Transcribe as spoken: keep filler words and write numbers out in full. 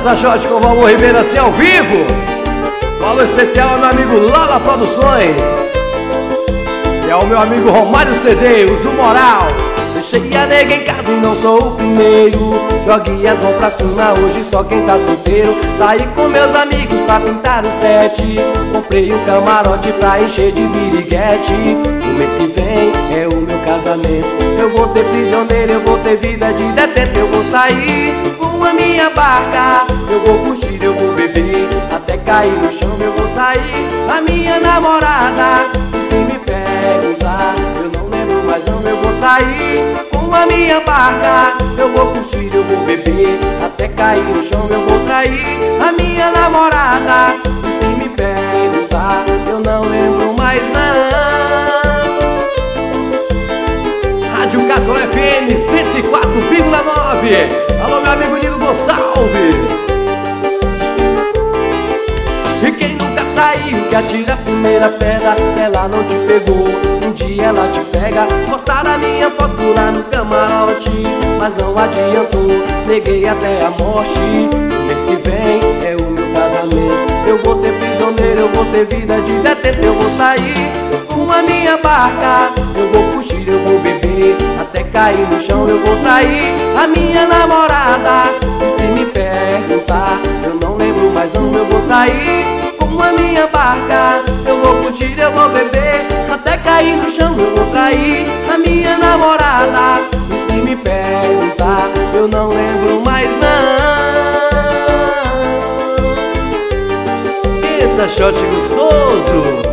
Essa shot com o Valmor Ribeiro assim ao vivo. Falou especial ao meu amigo Lala Produções. E ao meu amigo Romário C D, uso moral. Deixei a nega em casa e não sou o primeiro. Jogue as mãos pra cima, hoje só quem tá solteiro. Saí com meus amigos pra pintar o set. Comprei um camarote pra encher de biriguete. O mês que vem é o meu casamento. Eu vou ser prisioneiro, eu vou ter vida de detento. Eu vou sair com a minha barca. Eu vou curtir, eu vou beber até cair no chão. Eu vou sair, a minha namorada. E se me perguntar, eu não lembro mais não. Eu vou sair com a minha barca. Eu vou curtir, eu vou beber até cair no chão. Eu vou trair a minha namorada. E se me perguntar, eu não lembro mais não. Rádio Católica F M cento e quatro vírgula nove. Alô, meu amigo Nilo Gonçalves. E quem nunca traiu, que atira a primeira pedra. Se ela não te pegou, um dia ela te pega. Postaram a minha foto lá no camarote, mas não adiantou, neguei até a morte. O mês que vem é o meu casamento. Eu vou ser prisioneiro, eu vou ter vida de detento. Eu vou sair com a minha barca. Eu vou curtir, eu vou beber até cair no chão. Eu vou trair a minha namorada. E se me perguntar, eu não lembro mais não. Eu vou sair com a minha barca. Eu vou curtir, eu vou beber até cair no chão. Eu vou trair a minha namorada. E se me perguntar, eu não lembro mais não. Eita, shot gostoso.